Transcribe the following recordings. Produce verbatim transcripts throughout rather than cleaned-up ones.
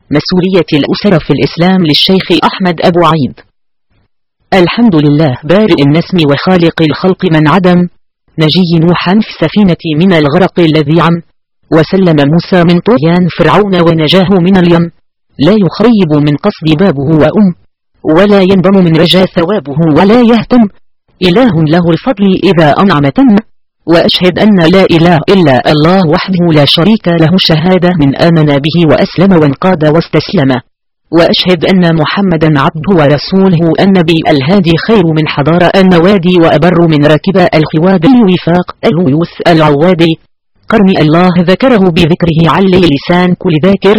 مسؤولية الأسرة في الإسلام للشيخ أحمد أبو عيد. الحمد لله بارئ النسم وخالق الخلق من عدم، نجي نوحا في السفينة من الغرق الذي عم، وسلم موسى من طغيان فرعون ونجاه من اليم. لا يخيب من قصد بابه وأم، ولا يندم من رجا ثوابه ولا يهتم. إله له الفضل إذا أنعم تم، وأشهد أن لا إله إلا الله وحده لا شريك له شهادة من آمن به وأسلم وانقاد واستسلم. وأشهد أن محمدا عبده ورسوله النبي الهادي خير من حضار النوادي وأبر من راكب الخواد الوفاق الويوث العوادي. قرن الله ذكره بذكره علي لسان كل ذاكر،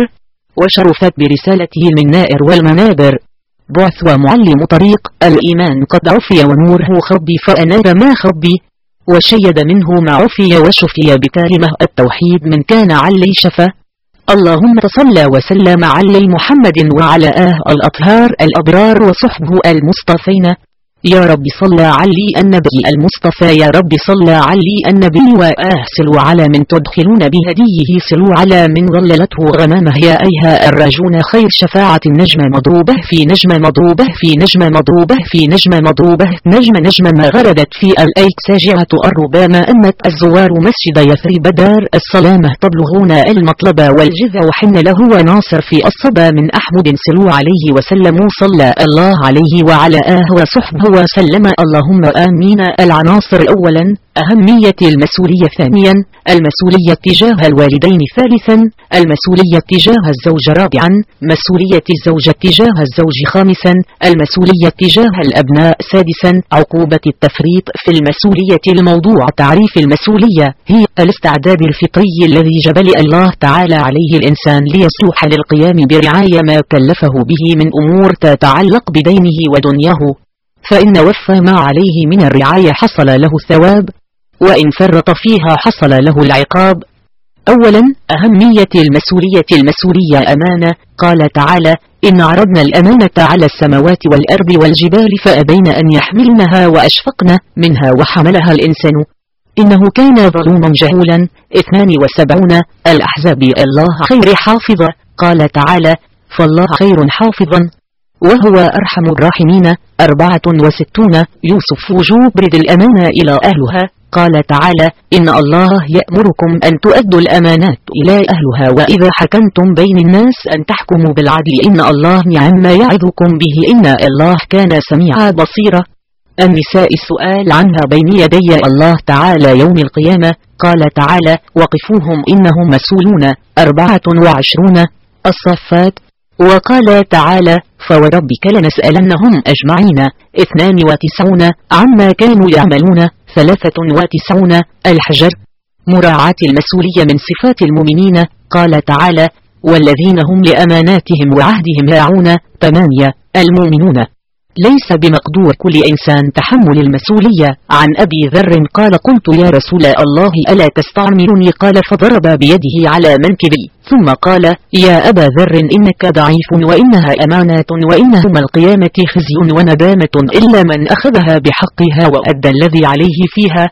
وشرفت برسالته المنائر والمنابر. بعث ومعلم طريق الإيمان قد عفي ونوره خبي فأنار ما خبي، وشيد منه ما عفي وشفي بكلمة التوحيد من كان علي شفا. اللهم صل وسلم على محمد وعلى آله الأطهار الأبرار وصحبه المصطفين. يا رب صل علي النبي المصطفى، يا رب صل علي النبي وآه صلوا على من تدخلون بهديه، صلوا على من ظللته غمامه، يا أيها الراجون خير شفاعة النجمة مضروبة في نجمة مضروبة في نجمة مضروبة في نجمة مضروبة نجمة نجمة ما غردت في الأيك ساجعة الربا، ما أمت الزوار مسجد يثرب دار السلامة، تبلغون المطلب والجذع حن له وناصر في الصبا من أحمد، صلوا عليه وسلموا صلى الله عليه وعلى آه وصحبه وسلم. اللهم آمين. العناصر أولا أهمية المسؤولية، ثانيا المسؤولية تجاه الوالدين، ثالثا المسؤولية تجاه الزوج، رابعا مسؤولية الزوجة تجاه الزوج، خامسا المسؤولية تجاه الأبناء، سادسا عقوبة التفريط في المسؤولية. الموضوع تعريف المسؤولية هي الاستعداد الفطري الذي جبل الله تعالى عليه الإنسان ليصلح للقيام برعاية ما كلفه به من أمور تتعلق بدينه ودنياه، فإن وفى ما عليه من الرعاية حصل له الثواب، وإن فرط فيها حصل له العقاب. أولا أهمية المسؤولية. المسؤولية أمانة. قال تعالى: إن عرضنا الأمانة على السماوات والأرض والجبال فأبين أن يحملنها وأشفقن منها وحملها الإنسان إنه كان ظلوما جهولا. اثنان وسبعون الأحزاب. الله خير حافظا. قال تعالى: فالله خير حافظا وهو أرحم الراحمين. أربعة وستون يوسف. وجوب رد الأمانة إلى أهلها. قال تعالى: إن الله يأمركم أن تؤدوا الأمانات إلى أهلها وإذا حكمتم بين الناس أن تحكموا بالعدل إن الله نعم ما يعظكم به إن الله كان سميعا بصيرا. النساء. السؤال عنها بين يدي الله تعالى يوم القيامة. قال تعالى: وقفوهم إنهم مسؤولون. أربعة وعشرون الصفات. وقال تعالى: فوربك لنسألنهم أجمعين. اثنان وتسعون عما كانوا يعملون. ثلاثة وتسعون الحجر. مراعاة المسؤولية من صفات المؤمنين. قال تعالى: والذين هم لأماناتهم وعهدهم راعون. ثمانية المؤمنون. ليس بمقدور كل إنسان تحمل المسؤولية. عن أبي ذر قال: قلت يا رسول الله ألا تستعملني؟ قال: فضرب بيده على منكبي ثم قال: يا أبا ذر إنك ضعيف وإنها أمانات وإن يوم القيامة خزي وندامة إلا من أخذها بحقها وأدى الذي عليه فيها.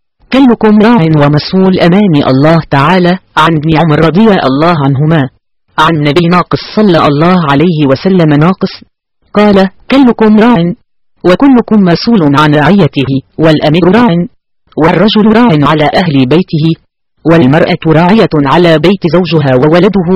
كلكم راع ومسؤول أمام الله تعالى. عن ابن عمر رضي الله عنهما عن النبي ناقص صلى الله عليه وسلم ناقص قال: كلكم راع وكلكم مسؤول عن رعيته، والأمير راع والرجل راع على أهل بيته، والمرأة راعية على بيت زوجها وولده،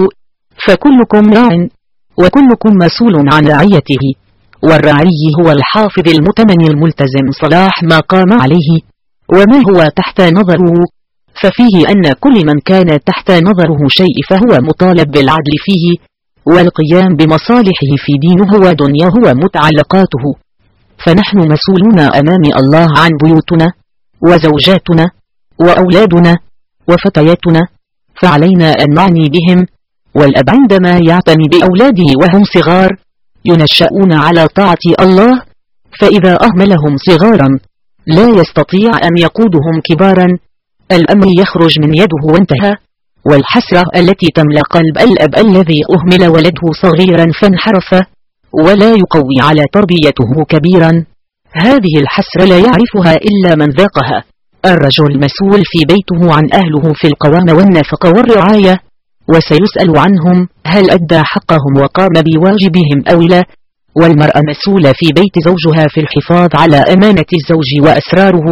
فكلكم راع وكلكم مسؤول عن رعيته. والراعي هو الحافظ المتمني الملتزم صلاح ما قام عليه وما هو تحت نظره، ففيه أن كل من كان تحت نظره شيء فهو مطالب بالعدل فيه والقيام بمصالحه في دينه ودنياه ومتعلقاته. فنحن مسؤولون أمام الله عن بيوتنا وزوجاتنا وأولادنا وفتياتنا، فعلينا أن نعني بهم. والأب عندما يعتني بأولاده وهم صغار ينشأون على طاعة الله، فإذا أهملهم صغارا لا يستطيع أن يقودهم كبارا، الأمر يخرج من يده وانتهى. والحسرة التي تملأ قلب الأب الذي أهمل ولده صغيرا فانحرف ولا يقوي على تربيته كبيرا، هذه الحسرة لا يعرفها إلا من ذاقها. الرجل مسؤول في بيته عن أهله في القوامة والنفقة والرعاية، وسيسأل عنهم هل أدى حقهم وقام بواجبهم أو لا. والمرأة مسؤولة في بيت زوجها في الحفاظ على أمانة الزوج وأسراره،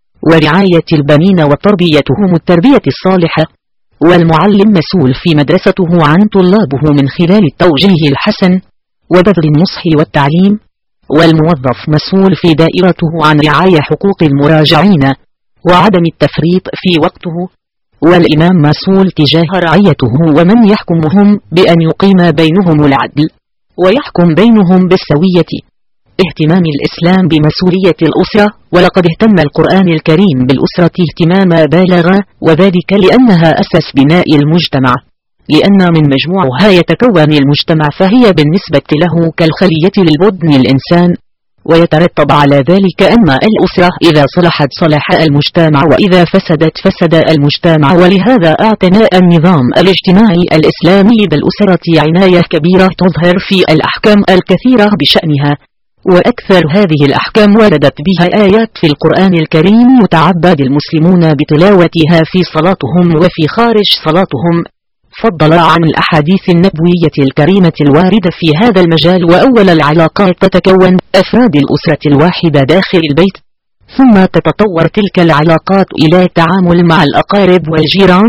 ورعاية البنين وتربيتهم التربية الصالحة. والمعلم مسؤول في مدرسته عن طلابه من خلال التوجيه الحسن وبذل النصح والتعليم. والموظف مسؤول في دائرته عن رعاية حقوق المراجعين وعدم التفريط في وقته. والإمام مسؤول تجاه رعيته ومن يحكمهم بأن يقيم بينهم العدل ويحكم بينهم بالسوية. اهتمام الإسلام بمسؤولية الأسرة، ولقد اهتم القرآن الكريم بالأسرة اهتماما بالغا، وذلك لأنها أساس بناء المجتمع، لأن من مجموعها يتكون المجتمع، فهي بالنسبة له كالخلية للبدن الإنسان. ويترتب على ذلك أن الأسرة إذا صلحت صلح المجتمع، وإذا فسدت فسد المجتمع. ولهذا اعتنى النظام الاجتماعي الإسلامي بالأسرة عناية كبيرة تظهر في الأحكام الكثيرة بشأنها. وأكثر هذه الأحكام وردت بها آيات في القرآن الكريم يتعبد المسلمون بتلاوتها في صلاتهم وفي خارج صلاتهم، فضل عن الأحاديث النبوية الكريمة الواردة في هذا المجال. وأول العلاقات تتكون أفراد الأسرة الواحدة داخل البيت، ثم تتطور تلك العلاقات إلى تعامل مع الأقارب والجيران،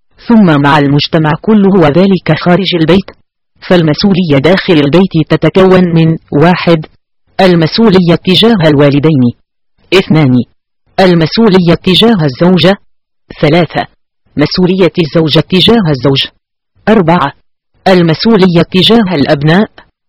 ثم مع المجتمع كله وذلك خارج البيت. فالمسؤولية داخل البيت تتكون من: واحد المسؤولية تجاه الوالدين. اثنان المسؤولية تجاه الزوجة. ثلاثة مسؤولية الزوجة تجاه الزوج. أربعة المسؤولية تجاه الأبناء.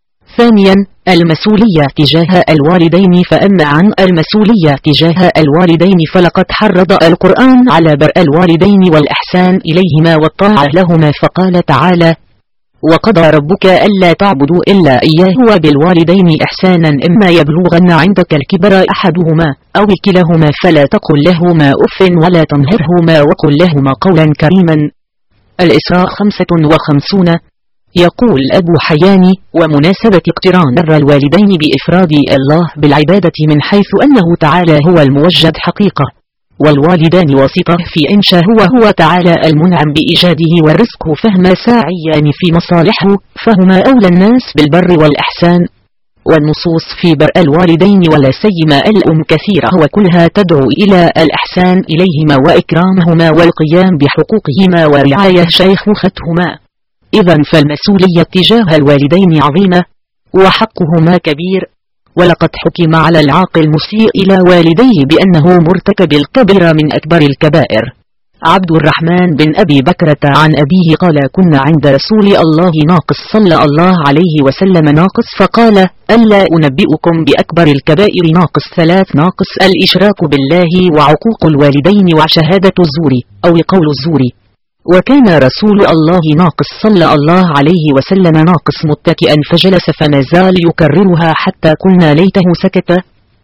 ثانيا المسؤولية تجاه الوالدين. فأما عن المسؤولية تجاه الوالدين فلقد حرض القرآن على بر الوالدين والإحسان إليهما والطاعة لهما، فقال تعالى: وقضى ربك ألا تعبدوا إلا إياه وبالوالدين إحسانا إما يبلغن عندك الكبر أحدهما أو كلاهما فلا تقل لهما أف ولا تنهرهما وقل لهما قولا كريما. الإسراء خمسة وخمسون. يقول أبو حيان: ومناسبة اقتران بر الوالدين بإفراد الله بالعبادة من حيث أنه تعالى هو الموجد حقيقة، والوالدان واسطة في إنشاء وهو تعالى المنعم بإيجاده والرزق، فهما ساعيان في مصالحه، فهما أولى الناس بالبر والإحسان. والنصوص في بر الوالدين ولا سيما الأم كثيرة وكلها تدعو إلى الإحسان إليهما وإكرامهما والقيام بحقوقهما ورعاية شيخوختهما. إذن فالمسؤولية تجاه الوالدين عظيمة وحقهما كبير. ولقد حكم على العاق المسيء إلى والديه بأنه مرتكب الكبيرة من أكبر الكبائر. عبد الرحمن بن أبي بكرة عن أبيه قال: كنا عند رسول الله ناقص صلى الله عليه وسلم ناقص، فقال: ألا أنبئكم بأكبر الكبائر؟ ناقص ثلاث: ناقص الإشراك بالله وعقوق الوالدين وشهادة الزور أو قول الزور. وكان رسول الله ناقص صلى الله عليه وسلم ناقص متكئا فجلس فما زال يكررها حتى قلنا ليته سكت.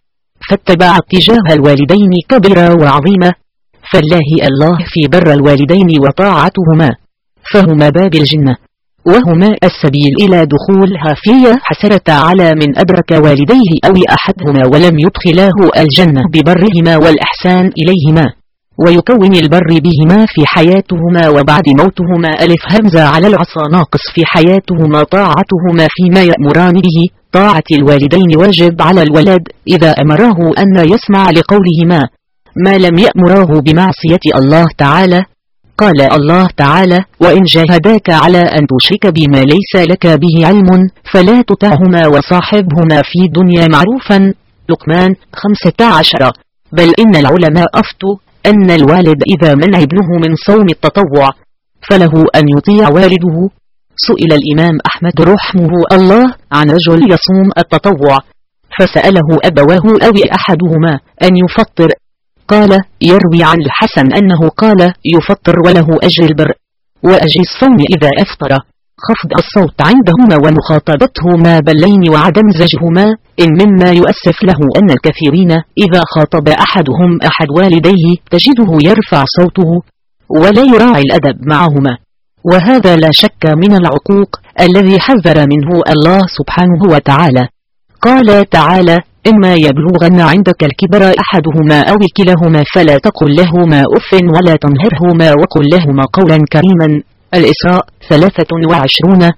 فاتبع اتجاه الوالدين كبيرة وعظيمة، فالله الله في بر الوالدين وطاعتهما، فهما باب الجنة وهما السبيل إلى دخولها، فيه حسرة على من أدرك والديه أو أحدهما ولم يدخلاه الجنة ببرهما والإحسان إليهما، ويكون البر بهما في حياتهما وبعد موتهما ألف همزة على العصا ناقص في حياتهما طاعتهما فيما يأمران به. طاعة الوالدين واجب على الولد إذا أمره أن يسمع لقولهما ما لم يأمره بمعصية الله تعالى. قال الله تعالى: وإن جاهداك على أن تشرك بما ليس لك به علم فلا تطعهما وصاحبهما في الدنيا معروفا. لقمان خمسة عشر. بل إن العلماء أفتوا أن الوالد إذا منع ابنه من صوم التطوع فله أن يطيع والده. سئل الإمام أحمد رحمه الله عن رجل يصوم التطوع فسأله أبواه أو أحدهما أن يفطر، قال: يروي عن الحسن أنه قال: يفطر وله أجر البر وأجر الصوم إذا أفطر. خفض الصوت عندهما ومخاطبتهما باللين وعدم زجهما إن مما يؤسف له أن الكثيرين إذا خاطب أحدهم أحد والديه تجده يرفع صوته ولا يراعي الأدب معهما، وهذا لا شك من العقوق الذي حذر منه الله سبحانه وتعالى. قال تعالى: إما يبلغن عندك الكبر أحدهما أو كلاهما فلا تقل لهما أف ولا تنهرهما وقل لهما قولا كريما. الإسراء ثلاثة وعشرون.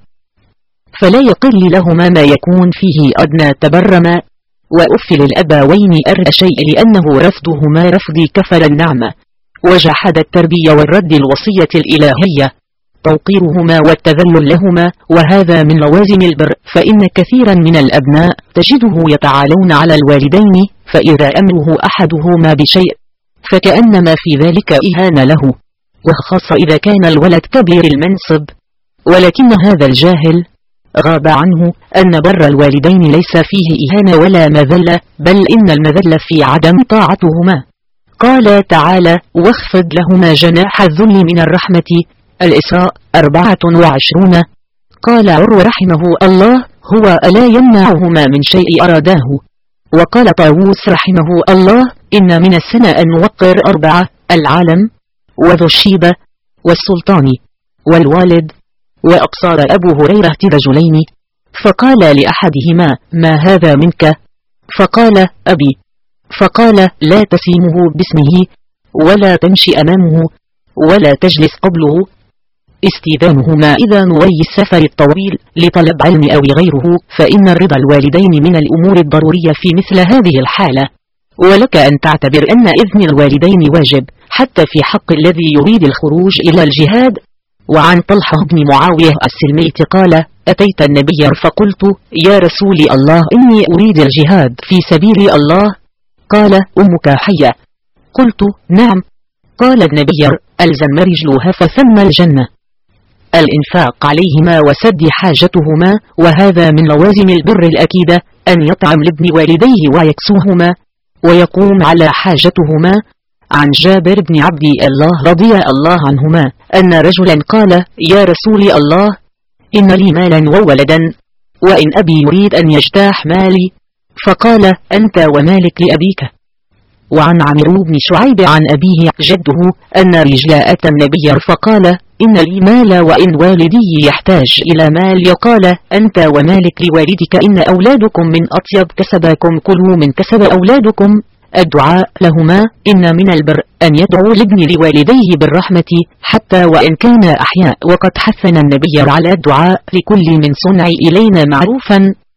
فلا يقل لهما ما يكون فيه أدنى تبرما، وأفل الأبوين أر شيء لأنه رفضهما رفض كفر النعمة وجحد التربية والرد الوصية الإلهية، توقيرهما والتذلل لهما، وهذا من لوازم البر. فإن كثيرا من الأبناء تجده يتعالون على الوالدين، فإذا أمره أحدهما بشيء فكأنما في ذلك إهانة له، وخاصة إذا كان الولد كبير المنصب. ولكن هذا الجاهل غاب عنه أن بر الوالدين ليس فيه إهانة ولا مذلة، بل إن المذلة في عدم طاعتهما. قال تعالى: واخفض لهما جناح الذل من الرحمة. الإسراء أربعة وعشرون. قال عروة رحمه الله: هو ألا يمنعهما من شيء أراداه. وقال طاووس رحمه الله: إن من السنة أن نوقر أربعة: العالم، وذو الشيبة، والسلطان، والوالد. وأبصر أبو هريرة رجلين، فقال لأحدهما: ما هذا منك؟ فقال: أبي. فقال: لا تسيمه باسمه، ولا تمشي أمامه، ولا تجلس قبله. استئذانهما إذا نوي السفر الطويل لطلب علم أو غيره، فإن رضا الوالدين من الأمور الضرورية في مثل هذه الحالة. ولك أن تعتبر أن إذن الوالدين واجب حتى في حق الذي يريد الخروج إلى الجهاد. وعن طلحة بن معاوية السلمي قال: أتيت النبي فقلت: يا رسول الله، إني أريد الجهاد في سبيل الله. قال: أمك حية؟ قلت: نعم. قال النبي: ألزم رجلها فثم الجنة. الإنفاق عليهما وسد حاجتهما، وهذا من لوازم البر الأكيدة، أن يطعم لابن والديه ويكسوهما ويقوم على حاجتهما. عن جابر بن عبد الله رضي الله عنهما أن رجلا قال: يا رسول الله، إن لي مالا وولدا، وإن أبي يريد أن يجتاح مالي. فقال: أنت ومالك لأبيك. وعن عمرو بن شعيب عن أبيه جده أن رجلا أتى النبي فقال: إن لي مال وإن والدي يحتاج إلى مال. قال: أنت ومالك لوالدك، إن أولادكم من أطيب كسبكم، كلوا من كسب أولادكم. الدعاء لهما: إن من البر أن يدعو الابن لوالديه بالرحمة حتى وإن كان أحياء، وقد حثنا النبي على الدعاء لكل من صنع إلينا معروفا،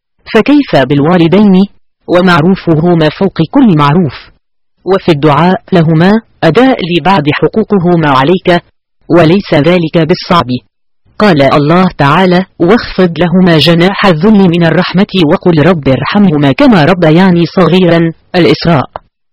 فكيف بالوالدين ومعروفهما فوق كل معروف. وفي الدعاء لهما أداء لبعض حقوقهما عليك، وليس ذلك بالصعب. قال الله تعالى: واخفض لهما جناح الذل من الرحمة وقل رب ارحمهما كما ربياني صغيرا. الإسراء.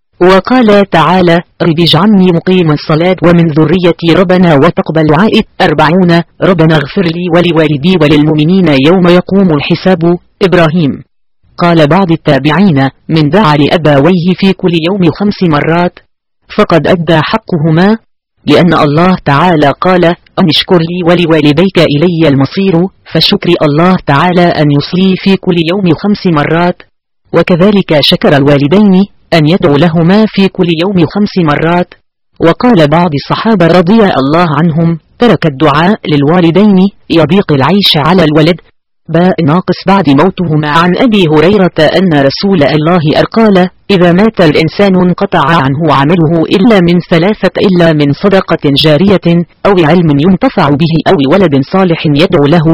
وقال تعالى: رب اجعلني مقيم الصلاة ومن ذريتي ربنا وتقبل دعائي. أربعون. ربنا اغفر لي ولوالدي وللمؤمنين يوم يقوم الحساب. إبراهيم. قال بعض التابعين: من دعا لأبويه في كل يوم خمس مرات فقد أدى حقهما، لأن الله تعالى قال: أن اشكر لي ولوالديك إلي المصير. فشكر الله تعالى أن يصلي في كل يوم خمس مرات، وكذلك شكر الوالدين أن يدعو لهما في كل يوم خمس مرات. وقال بعض الصحابة رضي الله عنهم: ترك الدعاء للوالدين يضيق العيش على الولد. باء ناقص بعد موتهما. عن أبي هريرة أن رسول الله قال: إذا مات الإنسان انقطع عنه عمله إلا من ثلاثة: إلا من صدقة جارية، أو علم ينتفع به، أو ولد صالح يدعو له.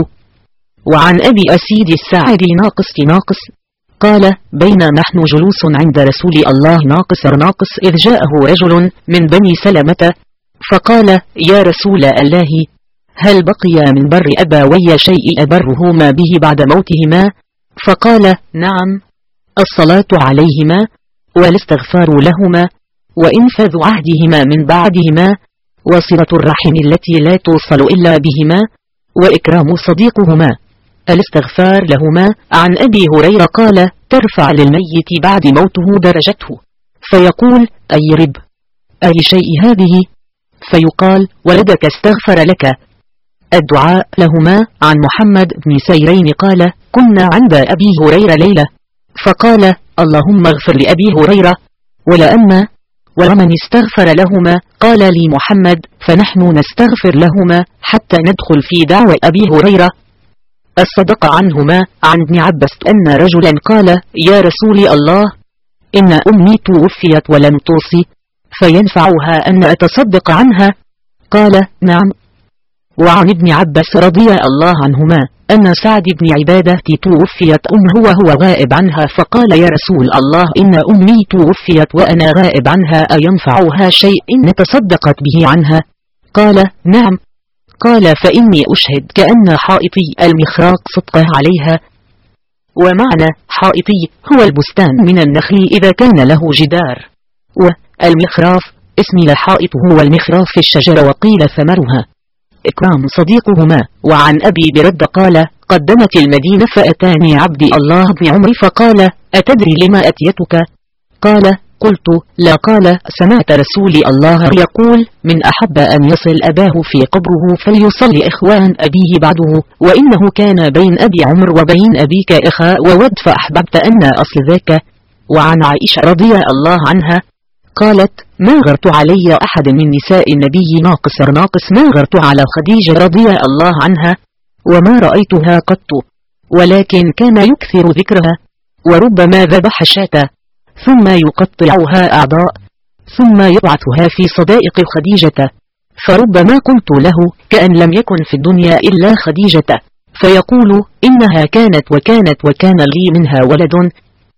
وعن أبي أسيد الساعدي ناقص ناقص قال: بين نحن جلوس عند رسول الله ناقص ناقص إذ جاءه رجل من بني سلمة فقال: يا رسول الله، هل بقي من بر أبوي شيء أبرهما به بعد موتهما؟ فقال: نعم، الصلاة عليهما، والاستغفار لهما، وإنفاذ عهدهما من بعدهما، وصلة الرحم التي لا توصل إلا بهما، وإكرام صديقهما. الاستغفار لهما. عن أبي هريرة قال: ترفع للميت بعد موته درجته، فيقول: أي رب، أي شيء هذه؟ فيقال: ولدك استغفر لك. الدعاء لهما. عن محمد بن سيرين قال: كنا عند أبي هريرة ليلة، فقال: اللهم اغفر لأبي هريرة ولأما ومن استغفر لهما. قال لي محمد: فنحن نستغفر لهما حتى ندخل في دعوة أبي هريرة. الصدق عنهما. عن ابن عباس أن رجلا قال: يا رسول الله، إن أمي توفيت ولم توصي، فينفعها أن أتصدق عنها؟ قال: نعم. وعن ابن عباس رضي الله عنهما أن سعد بن عبادة توفيت أمه وهو غائب عنها، فقال: يا رسول الله، إن أمي توفيت وأنا غائب عنها، أينفعها شيء إن تصدقت به عنها؟ قال: نعم. قال: فإني أشهد كأن حائطي المخراق صدقه عليها. ومعنى حائطي هو البستان من النخل إذا كان له جدار، والمخراف اسم الحائط هو المخراف في الشجرة، وقيل ثمرها. إكرام صديقهما. وعن أبي برد قال: قدمت المدينة فأتاني عبد الله بن عمر فقال: أتدري لما أتيتك؟ قال: قلت: لا. قال: سمعت رسول الله يقول: من أحب أن يصل أباه في قبره فليصل إخوان أبيه بعده، وإنه كان بين أبي عمر وبين أبيك إخاء وود، فأحببت أن أصل ذاك. وعن عائشة رضي الله عنها قالت: ما غرت علي أحد من نساء النبي ناقص ناقص ما غرت على خديجة رضي الله عنها، وما رأيتها قط، ولكن كان يكثر ذكرها، وربما ذبح شاة ثم يقطعها أعضاء ثم يبعثها في صدائق خديجة، فربما قلت له: كأن لم يكن في الدنيا إلا خديجة، فيقول: إنها كانت وكانت وكان لي منها ولد.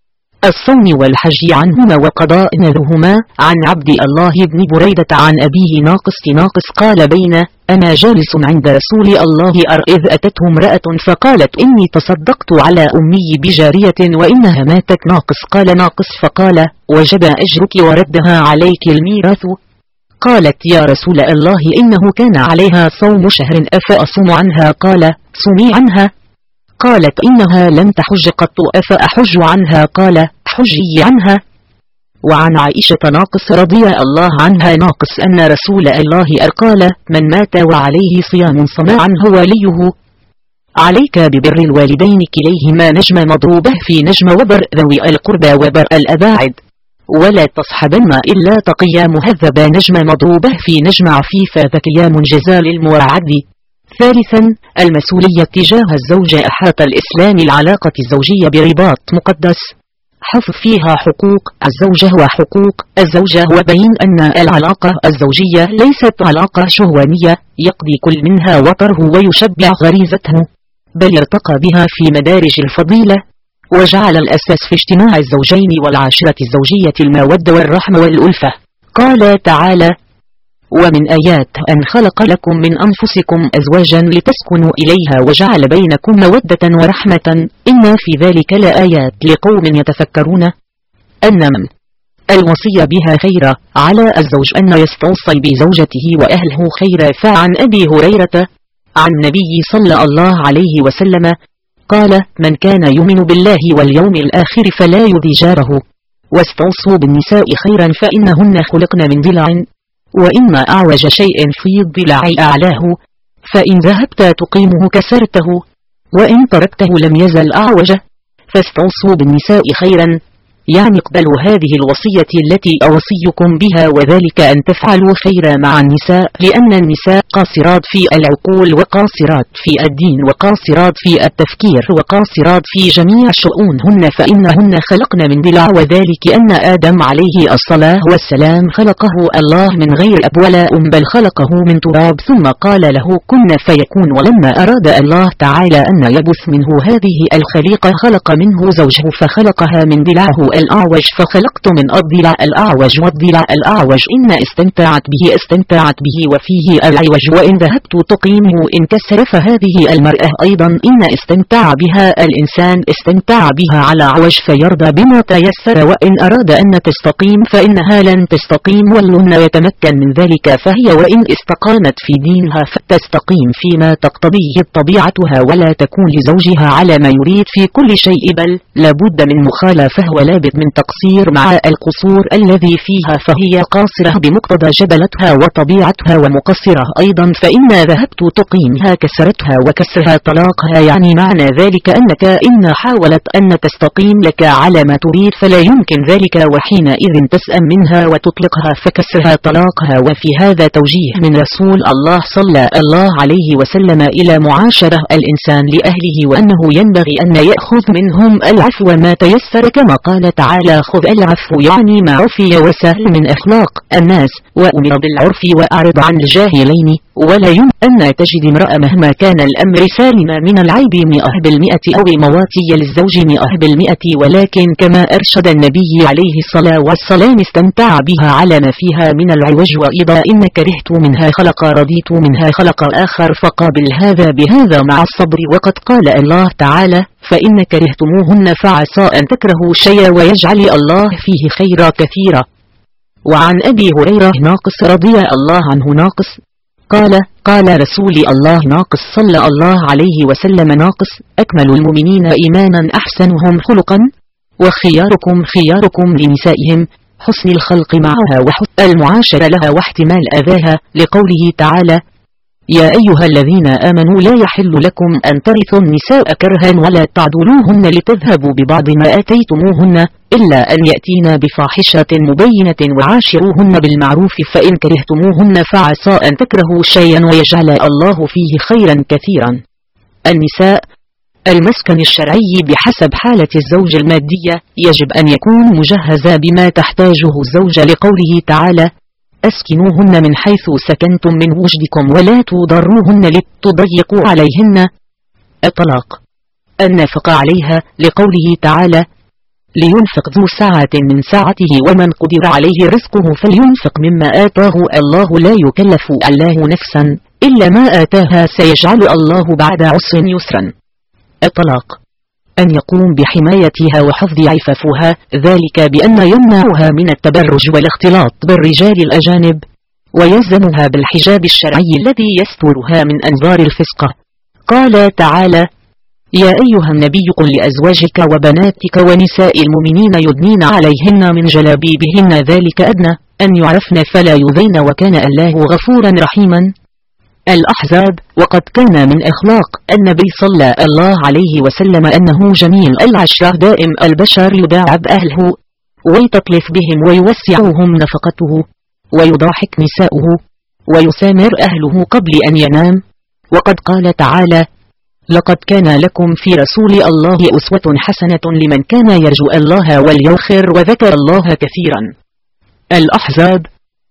الصوم والحج عنهما وقضاء نذرهما. عن عبد الله بن بريدة عن أبيه ناقص ناقص قال: بين أنا جالس عند رسول الله أر إذ أتته امرأة فقالت: إني تصدقت على أمي بجارية وإنها ماتت. ناقص قال: ناقص فقال: وجب أجرك وردها عليك الميراث. قالت: يا رسول الله، إنه كان عليها صوم شهر أفأصوم عنها؟ قال: صومي عنها. قالت: إنها لم تحج قط أفأحج عنها؟ قال: حجي عنها. وعن عائشة ناقص رضي الله عنها ناقص أن رسول الله قال: من مات وعليه صيام صام عنه وليه. عليك ببر الوالدين كليهما نجم مضروبة في نجم، وبر ذوي القربى وبر الأباعد، ولا تصحبن إلا تقيا مهذبا نجم مضروبة في نجم عفيفا ذكيا منجزا للمواعد. ثالثا، المسؤولية تجاه الزوجة. أحاط الإسلام العلاقة الزوجية برباط مقدس حفظ فيها حقوق الزوجة وحقوق الزوجة، وبين أن العلاقة الزوجية ليست علاقة شهوانية يقضي كل منها وطره ويشبع غريزته، بل ارتقى بها في مدارج الفضيلة، وجعل الأساس في اجتماع الزوجين والعاشرة الزوجية المودة والرحمة والألفة. قال تعالى: ومن آيات أن خلق لكم من أنفسكم أزواجا لتسكنوا إليها وجعل بينكم مودة ورحمة إن في ذلك لآيات لقوم يتفكرون. أنما الوصية بها خيرا على الزوج أن يستوصي بزوجته وأهله خيرا. فعن أبي هريرة عن النبي صلى الله عليه وسلم قال: من كان يؤمن بالله واليوم الآخر فلا يؤذي جاره، واستوصوا بالنساء خيرا فإنهن خلقن من ضلع، وإن أعوج شيء في الضلع أعلاه، فإن ذهبت تقيمه كسرته، وإن تركته لم يزل أعوج، فاستوصوا بالنساء خيرا. يعني اقبلوا هذه الوصية التي أوصيكم بها، وذلك أن تفعلوا خيرا مع النساء، لأن النساء قاصرات في العقول وقاصرات في الدين وقاصرات في التفكير وقاصرات في جميع شؤونهن، فإنهن خلقن من ضلع، وذلك أن آدم عليه الصلاة والسلام خلقه الله من غير أب ولا أم، بل خلقه من تراب ثم قال له كن فيكون. ولما أراد الله تعالى أن يبث منه هذه الخليقة خلق منه زوجه فخلقها من ضلعه الأعوج، فخلقت من الضلع الأعوج والضلع الأعوج إن استمتعت به استمتعت به وفيه العوج، وإن ذهبت تقيمه انكسر. فهذه المرأة أيضا إن استمتع بها الإنسان استمتع بها على عوج فيرضى بما تيسر، وإن أراد أن تستقيم فإنها لن تستقيم ولن يتمكن من ذلك، فهي وإن استقامت في دينها فتستقيم فيما تقتضيه طبيعتها ولا تكون لزوجها على ما يريد في كل شيء، بل لابد من مخالفة ولا بد من تقصير مع القصور الذي فيها، فهي قاصرة بمقتضى جبلتها وطبيعتها ومقصرة أيضا، فإن ذهبت تقيمها كسرتها وكسرها طلاقها. يعني معنى ذلك أنك إن حاولت أن تستقيم لك على ما تريد فلا يمكن ذلك، وحينئذ تسأم منها وتطلقها فكسرها طلاقها. وفي هذا توجيه من رسول الله صلى الله عليه وسلم إلى معاشرة الإنسان لأهله، وأنه ينبغي أن يأخذ منهم العفو ما تيسر، كما قال تعالى: خذ العفو، يعني ما عفي وسهل من أخلاق الناس، وأمر بالعرف وأعرض عن الجاهلين. ولا يمكن أن تجد امرأة مهما كان الأمر سالما من العيب مئة بالمئة أو المواتي للزوج مئة بالمئة، ولكن كما أرشد النبي عليه الصلاة والسلام استمتع بها على ما فيها من العوج، وإذا إن كرهت منها خلق رضيت منها خلق آخر، فقابل هذا بهذا مع الصبر. وقد قال الله تعالى: فإن كرهتموهن فعسى أن تكرهوا شيئا ويجعل الله فيه خيرا كثيرا. وعن أبي هريرة ناقص رضي الله عنه ناقص قال: قال رسول الله ناقص صلى الله عليه وسلم ناقص: أكمل المؤمنين إيمانا أحسنهم خلقا، وخياركم خياركم لنسائهم، حسن الخلق معها وحسن المعاشرة لها واحتمال أذاها، لقوله تعالى: يا أيها الذين آمنوا لا يحل لكم أن ترثوا النساء كرها ولا تعدلوهن لتذهبوا ببعض ما آتيتموهن إلا أن يأتينا بفاحشة مبينة وعاشروهن بالمعروف، فإن كرهتموهن فعسى أن تكرهوا شيئا ويجعل الله فيه خيرا كثيرا. النساء المسكن الشرعي بحسب حالة الزوج المادية يجب أن يكون مجهزا بما تحتاجه الزوجة، لقوله تعالى: أسكنوهن من حيث سكنتم من وجدكم ولا تضروهن لتضيقوا عليهن. الطلاق النفقة عليها، لقوله تعالى: لينفق ذو سعة من سعته ومن قدر عليه رزقه فلينفق مما آتاه الله، لا يكلف الله نفسا إلا ما آتاها، سيجعل الله بعد عسر يسرا. الطلاق أن يقوم بحمايتها وحفظ عفافها، ذلك بأن يمنعها من التبرج والاختلاط بالرجال الأجانب، ويلزمها بالحجاب الشرعي الذي يسترها من أنظار الفسقة. قال تعالى: يا أيها النبي قل لأزواجك وبناتك ونساء المؤمنين يدنين عليهن من جلابيبهن، ذلك أدنى أن يعرفن فلا يؤذين، وكان الله غفورا رحيما. الأحزاب. وقد كان من أخلاق النبي صلى الله عليه وسلم أنه جميل العشرة، دائم البشر، يداعب أهله ويتطلف بهم ويوسعهم نفقته ويضاحك نساؤه ويسامر أهله قبل أن ينام. وقد قال تعالى: لقد كان لكم في رسول الله أسوة حسنة لمن كان يرجو الله واليوم الآخر وذكر الله كثيرا. الأحزاب.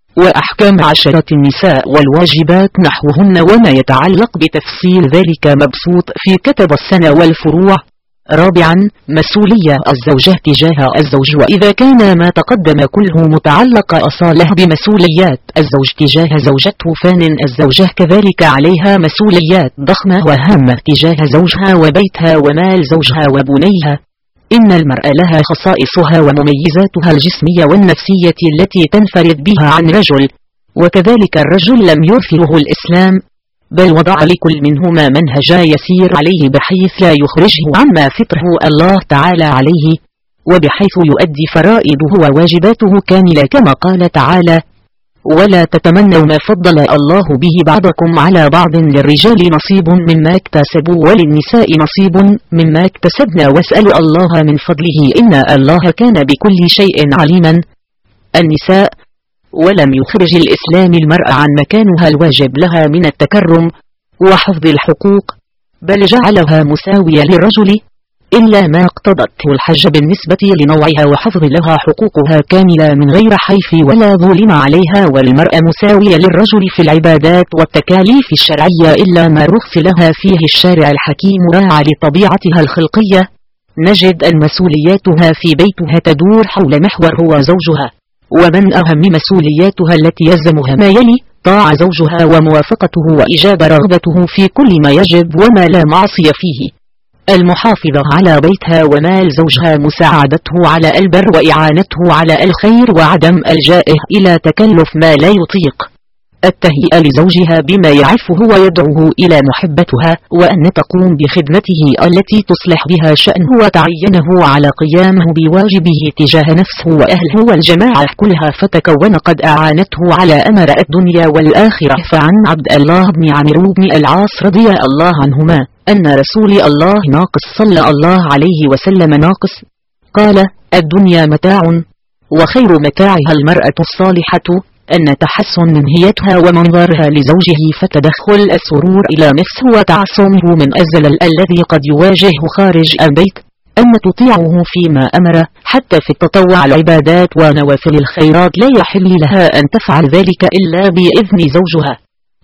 وأحكام عشرة النساء والواجبات نحوهن وما يتعلق بتفصيل ذلك مبسوط في كتب السنة والفروع. رابعا، مسؤولية الزوجة تجاه الزوج، وإذا كان ما تقدم كله متعلق أصالة بمسؤوليات الزوج تجاه زوجته، فان الزوجة كذلك عليها مسؤوليات ضخمة وهامة تجاه زوجها وبيتها ومال زوجها وبنيها. إن المرأة لها خصائصها ومميزاتها الجسمية والنفسية التي تنفرد بها عن رجل، وكذلك الرجل لم يرفضه الإسلام، بل وضع لكل منهما منهجا يسير عليه بحيث لا يخرجه عما فطره الله تعالى عليه، وبحيث يؤدي فرائضه وواجباته كاملة، كما قال تعالى: ولا تتمنوا ما فضل الله به بعضكم على بعض، للرجال نصيب مما اكتسبوا وللنساء نصيب مما اكتسبنا واسألوا الله من فضله إن الله كان بكل شيء عليما. النساء. ولم يخرج الإسلام المرأة عن مكانها الواجب لها من التكرم وحفظ الحقوق، بل جعلها مساوية للرجل، إلا ما اقتضته الحج بالنسبة لنوعها وحفظ لها حقوقها كاملة من غير حيف ولا ظلم عليها، والمرأة مساوية للرجل في العبادات والتكاليف الشرعية إلا ما رخص لها فيه الشارع الحكيم راعى لطبيعتها الخلقية. نجد أن مسؤولياتها في بيتها تدور حول محور هو زوجها، ومن أهم مسؤولياتها التي يلزمها ما يلي: طاعة زوجها وموافقته وإجابة رغبته في كل ما يجب وما لا معصية فيه، المحافظة على بيتها ومال زوجها، مساعدته على البر وإعانته على الخير وعدم الجائه إلى تكلف ما لا يطيق، التهيئة لزوجها بما يعفه ويدعوه إلى محبتها، وأن تقوم بخدمته التي تصلح بها شأنه وتعينه على قيامه بواجبه تجاه نفسه وأهله والجماعة كلها، فتكون قد أعانته على أمر الدنيا والآخرة. فعن عبد الله بن عمرو بن العاص رضي الله عنهما أن رسول الله ناقص صلى الله عليه وسلم ناقص قال: الدنيا متاع، وخير متاعها المرأة الصالحة، أن تحسن منهيتها ومنظرها لزوجه، فتدخل السرور إلى نفسه وتعصمه من الزلل الذي قد يواجهه خارج البيت، أن تطيعه فيما أمر، حتى في التطوع العبادات ونوافل الخيرات لا يحل لها أن تفعل ذلك إلا بإذن زوجها.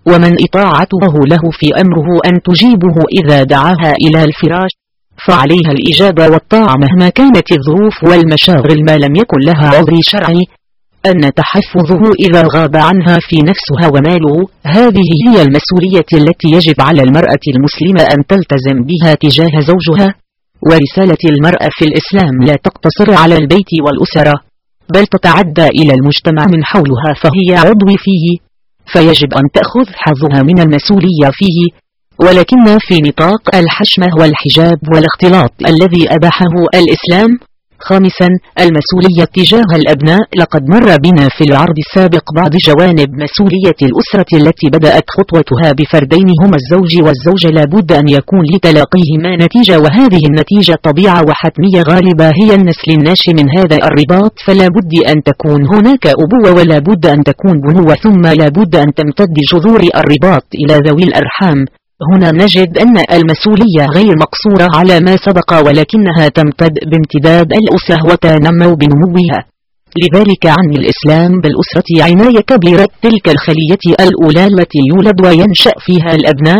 ومن إطاعته له في أمره أن تجيبه إذا دعاها إلى الفراش، فعليها الإجابة والطاعة مهما كانت الظروف والمشاغل ما لم يكن لها عذر شرعي. أن تحفظه إذا غاب عنها في نفسها وماله، هذه هي المسؤولية التي يجب على المرأة المسلمة أن تلتزم بها تجاه زوجها. ورسالة المرأة في الإسلام لا تقتصر على البيت والأسرة، بل تتعدى إلى المجتمع من حولها، فهي عضو فيه، فيجب أن تأخذ حظها من المسؤولية فيه، ولكن في نطاق الحشمة والحجاب والاختلاط الذي أباحه الإسلام. خامسا، المسؤولية تجاه الأبناء. لقد مر بنا في العرض السابق بعض جوانب مسؤولية الأسرة التي بدأت خطوتها بفردين هما الزوج والزوجة، لابد أن يكون لتلاقيهما نتيجة، وهذه النتيجة طبيعة وحتمية غالبة هي النسل الناشئ من هذا الرباط، فلا بد أن تكون هناك أبوة ولا بد أن تكون بنوة، ثم لا بد أن تمتد جذور الرباط إلى ذوي الأرحام. هنا نجد أن المسؤولية غير مقصورة على ما سبق، ولكنها تمتد بامتداد الأسرة وتنمو بنموها. لذلك عني الإسلام بالأسرة عناية كبيرة تلك الخلية الأولى التي يولد وينشأ فيها الأبناء،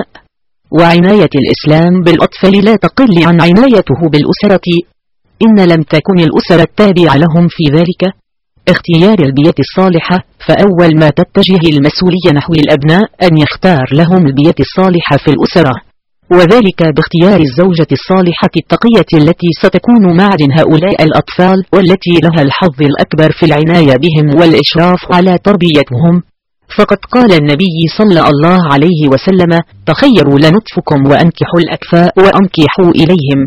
وعناية الإسلام بالأطفال لا تقل عن عنايته بالأسرة، إن لم تكن الأسرة التابعة لهم في ذلك. اختيار البيئة الصالحة، فأول ما تتجه المسؤولية نحو الأبناء أن يختار لهم البيئة الصالحة في الأسرة، وذلك باختيار الزوجة الصالحة التقية التي ستكون معدن هؤلاء الأطفال، والتي لها الحظ الأكبر في العناية بهم والإشراف على تربيتهم. فقد قال النبي صلى الله عليه وسلم: تخيروا لنطفكم وأنكحوا الأكفاء وأنكحوا إليهم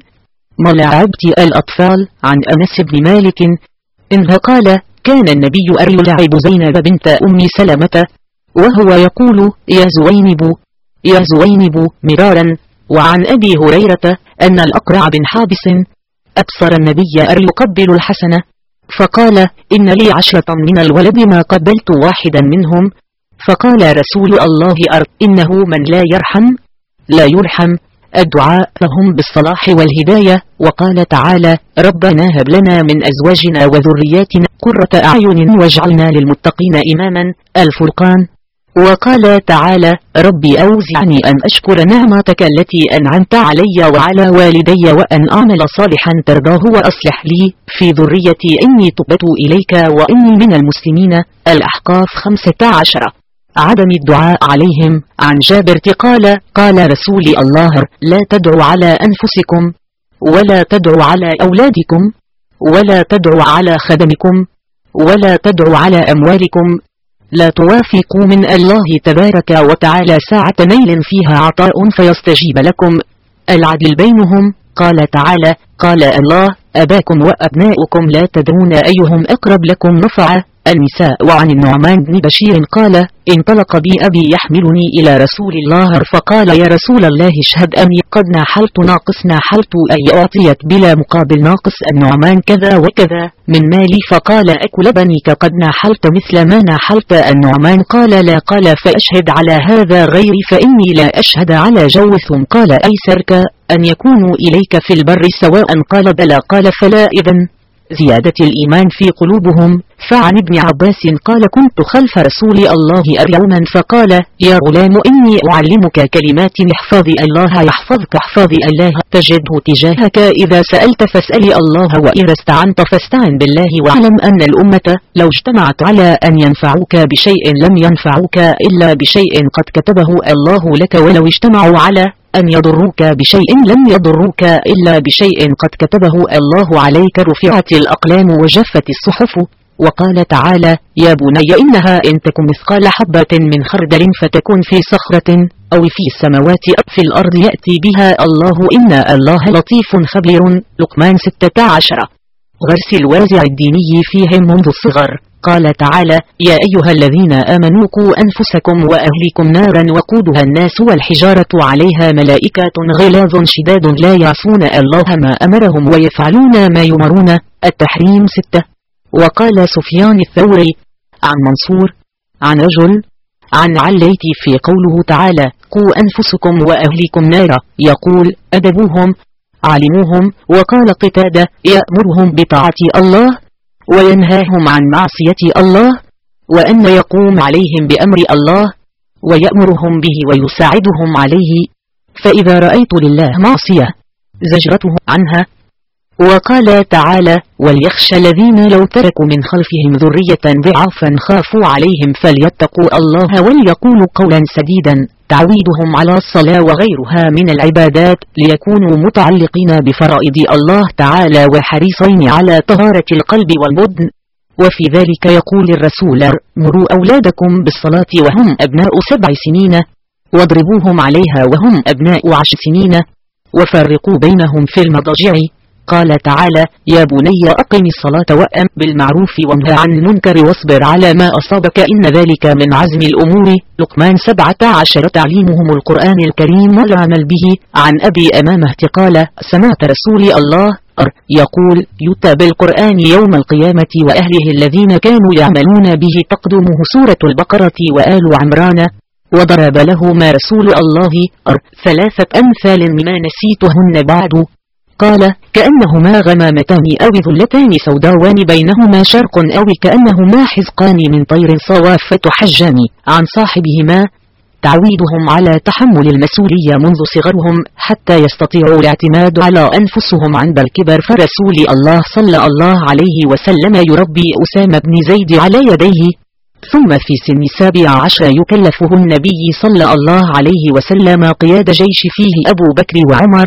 ملاعبت الأطفال. عن أنس بن مالك إنه قال: كان النبي يلعب زينب بنت أم سلمة وهو يقول: يا زوينب يا زوينب مرارا. وعن أبي هريرة أن الأقرع بن حابس أبصر النبي يقبل الحسن فقال: إن لي عشرة من الولد ما قبلت واحدا منهم. فقال رسول الله: أر إنه من لا يرحم لا يرحم. الدعاء لهم بالصلاح والهداية. وقال تعالى: ربنا هب لنا من أزواجنا وذرياتنا قرة أعين واجعلنا للمتقين إماما. الفرقان. وقال تعالى: ربي أوزعني أن أشكر نعمتك التي أنعمت علي وعلى والدي وأن أعمل صالحا ترضاه وأصلح لي في ذريتي إني تبت إليك وإني من المسلمين. الأحقاف خمسة عشر. عدم الدعاء عليهم. عن جابر قال: قال رسول الله: لا تدعوا على أنفسكم ولا تدعوا على أولادكم ولا تدعوا على خدمكم ولا تدعوا على أموالكم، لا توافقوا من الله تبارك وتعالى ساعة نيل فيها عطاء فيستجيب لكم. العدل بينهم. قال تعالى: قال الله: أباكم وأبناؤكم لا تدرون أيهم أقرب لكم نفعا. النساء. وعن النعمان بن بشير قال: انطلق بي أبي يحملني إلى رسول الله فقال: يا رسول الله اشهد أني قد ناحلت ناقص ناحلت أي أعطيت بلا مقابل ناقص النعمان كذا وكذا من مالي، فقال: أكل بنيك قد ناحلت مثل ما ناحلت النعمان؟ قال: لا. قال: فأشهد على هذا غيري فإني لا أشهد على جوثهم. قال: أيسرك أن يكونوا إليك في البر سواء؟ قال: بلى. قال: فلا إذن. زيادة الإيمان في قلوبهم. فعن ابن عباس قال: كنت خلف رسول الله يوما فقال: يا غلام إني أعلمك كلمات احفظ الله يحفظك احفظ الله تجده تجاهك، إذا سألت فاسأل الله وإذا استعنت فاستعن بالله، واعلم أن الأمة لو اجتمعت على أن ينفعوك بشيء لم ينفعوك إلا بشيء قد كتبه الله لك، ولو اجتمعوا على أن يضروك بشيء لم يضروك إلا بشيء قد كتبه الله عليك. رفعت الأقلام وجفت الصحف. وقال تعالى: يا بني إنها إن تكن مثقال حبة من خردل فتكون في صخرة أو في السماوات أو في الأرض يأتي بها الله إن الله لطيف خبير. لقمان ستة عشر. غرس الوازع الديني فيهم منذ الصغر. قال تعالى: يا أيها الذين آمنوا قوا أنفسكم وأهليكم نارا وقودها الناس والحجارة عليها ملائكة غلاظ شداد لا يعصون الله ما أمرهم ويفعلون ما يمرون. التحريم ستة. وقال سفيان الثوري عن منصور عن رجل عن عليتي في قوله تعالى: قوا أنفسكم وأهليكم نارا، يقول: أدبوهم علموهم. وقال قتادة: يأمرهم بطاعة الله وينهاهم عن معصية الله، وأن يقوم عليهم بأمر الله ويأمرهم به ويساعدهم عليه. فإذا رأيت لله معصية زجرته عنها. وقال تعالى: وليخشى الذين لو تركوا من خلفهم ذرية ضعافا خافوا عليهم فليتقوا الله وليقولوا قولا سديدا. تعويدهم على الصلاة وغيرها من العبادات ليكونوا متعلقين بفرائض الله تعالى وحريصين على طهارة القلب والبدن. وفي ذلك يقول الرسول: مروا أولادكم بالصلاة وهم أبناء سبع سنين واضربوهم عليها وهم أبناء عشر سنين وفرقوا بينهم في المضاجع. قال تعالى: يا بني أقم الصلاة وأمر بالمعروف وانهى عن المنكر واصبر على ما أصابك إن ذلك من عزم الأمور. لقمان سبعة عشر. تعليمهم القرآن الكريم والعمل به. عن أبي أمامة قال: سمعت رسول الله يقول: يؤتى بالقرآن يوم القيامة وأهله الذين كانوا يعملون به تقدمه سورة البقرة وآل عمران. وضرب لهما رسول الله ثلاثة أمثال مما نسيتهن بعد. قال: كأنهما غمامتان أو ذلتان سوداوان بينهما شرق أو كأنهما حزقان من طير صواف تحجان عن صاحبهما. تعويدهم على تحمل المسؤولية منذ صغرهم حتى يستطيعوا الاعتماد على أنفسهم عند الكبر. فرسول الله صلى الله عليه وسلم يربي أسامة بن زيد على يديه، ثم في سن سابع عشر يكلفه النبي صلى الله عليه وسلم قيادة جيش فيه أبو بكر وعمر،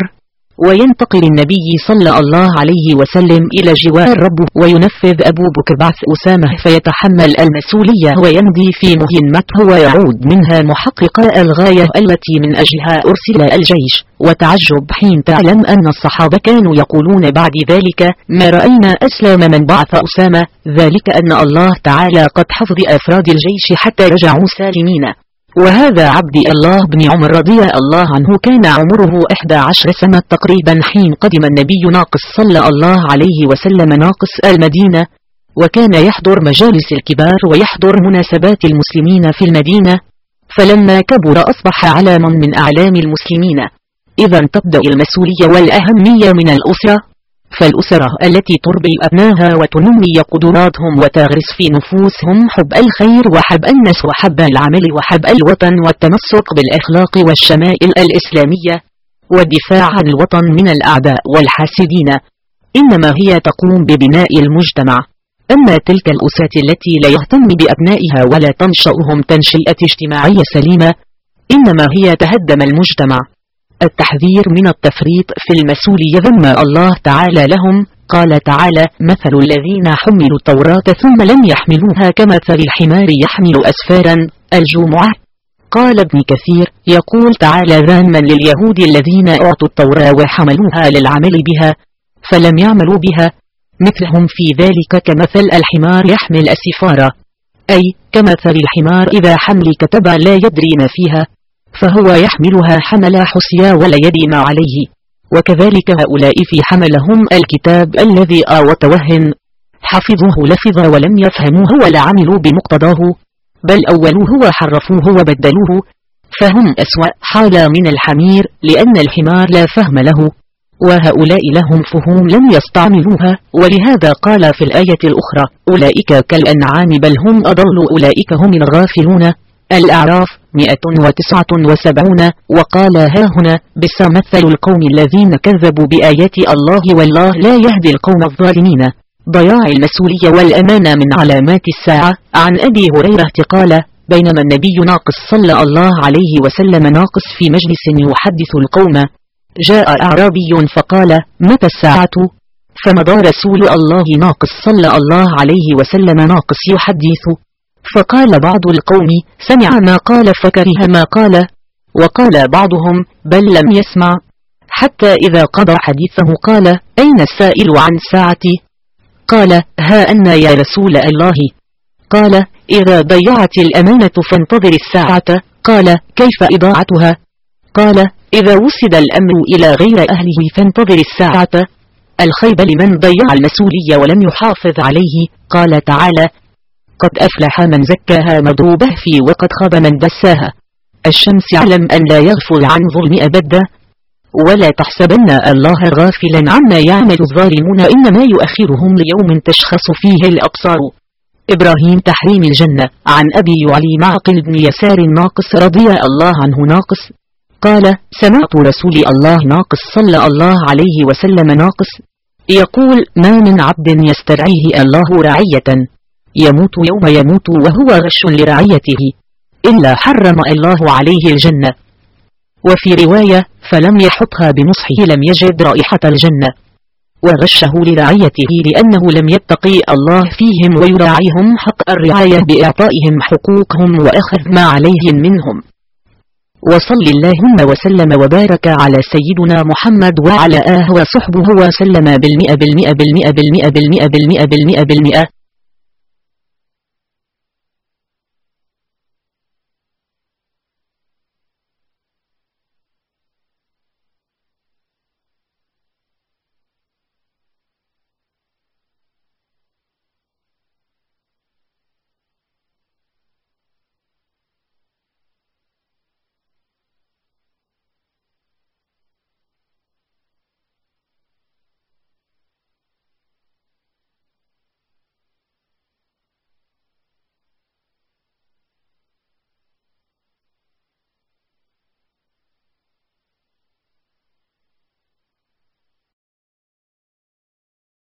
وينتقل النبي صلى الله عليه وسلم إلى جوار ربه وينفذ أبو بكر بعث أسامة فيتحمل المسؤولية ويمضي في مهمته ويعود منها محقق الغاية التي من أجلها أرسل الجيش. وتعجب حين تعلم أن الصحابة كانوا يقولون بعد ذلك: ما رأينا أسلم من بعث أسامة، ذلك أن الله تعالى قد حفظ أفراد الجيش حتى رجعوا سالمين. وهذا عبد الله بن عمر رضي الله عنه كان عمره إحدى عشر سنة تقريبا حين قدم النبي ناقص صلى الله عليه وسلم ناقص المدينة، وكان يحضر مجالس الكبار ويحضر مناسبات المسلمين في المدينة. فلما كبر أصبح علما من أعلام المسلمين. إذا تبدأ المسؤولية والأهمية من الأسرة، فالأسرة التي تربي أبناها وتنمي قدراتهم وتغرس في نفوسهم حب الخير وحب الناس وحب العمل وحب الوطن والتمسك بالأخلاق والشمائل الإسلامية والدفاع عن الوطن من الأعداء والحاسدين، إنما هي تقوم ببناء المجتمع. أما تلك الأسرة التي لا يهتم بأبنائها ولا تنشأهم تنشئة اجتماعية سليمة، إنما هي تهدم المجتمع. التحذير من التفريط في المسؤولية ذم الله تعالى لهم. قال تعالى: مثل الذين حملوا التوراة ثم لم يحملوها كمثل الحمار يحمل أسفارا. الجمعة. قال ابن كثير يقول تعالى ذاما لليهود الذين أعطوا التوراة وحملوها للعمل بها فلم يعملوا بها، مثلهم في ذلك كمثل الحمار يحمل أسفارا، أي كمثل الحمار إذا حمل كتب لا يدري ما فيها فهو يحملها حمل حسيا ولا يدري ما عليه. وكذلك هؤلاء في حملهم الكتاب الذي آوى وتوهن، حفظوه لفظا ولم يفهموه ولا عملوا بمقتضاه، بل أولوه وحرفوه وبدلوه، فهم أسوأ حالا من الحمير لأن الحمار لا فهم له، وهؤلاء لهم فهوم لم يستعملوها. ولهذا قال في الآية الأخرى: أولئك كالأنعام بل هم أضل أولئك هم الغافلون. الأعراف مئة وتسعة وسبعون. وقال ها هنا: بئس مثل القوم الذين كذبوا بآيات الله والله لا يهدي القوم الظالمين. ضياع المسؤولية والأمانة من علامات الساعة. عن أبي هريرة قال: بينما النبي ناقص صلى الله عليه وسلم ناقص في مجلس يحدث القوم، جاء أعرابي فقال: متى الساعة؟ فمضى رسول الله ناقص صلى الله عليه وسلم ناقص يحدث، فقال بعض القوم: سمع ما قال فكره ما قال، وقال بعضهم: بل لم يسمع، حتى إذا قضى حديثه قال: أين السائل عن الساعة؟ قال: ها أنا يا رسول الله. قال: إذا ضيعت الأمانة فانتظر الساعة. قال: كيف إضاعتها؟ قال: إذا وسد الأمر إلى غير أهله فانتظر الساعة. الخيب لمن ضيع المسؤولية ولم يحافظ عليه. قال تعالى: قد أفلح من زكاها مضروبة في وقد خاب من دساها. الشمس يعلم أن لا يغفل عن ظلم أبدا، ولا تحسبن الله غافلا عما يعمل الظالمون إنما يؤخرهم ليوم تشخص فيه الأبصار إبراهيم تحريم الجنة. عن أبي علي معقل بن يسار الناقص رضي الله عنه ناقص قال: سمعت رسول الله ناقص صلى الله عليه وسلم ناقص يقول: ما من عبد يسترعيه الله رعية يموت يوم يموت وهو غش لرعيته إلا حرم الله عليه الجنة. وفي رواية: فلم يحطها بنصحه لم يجد رائحة الجنة. وغشه لرعيته لأنه لم يتقي الله فيهم ويراعيهم حق الرعاية بإعطائهم حقوقهم وأخذ ما عليهم منهم. وصل اللهم وسلم وبارك على سيدنا محمد وعلى آله وصحبه وسلم بالمئة بالمئة بالمئة بالمئة بالمئة بالمئة بالمئة بالمئة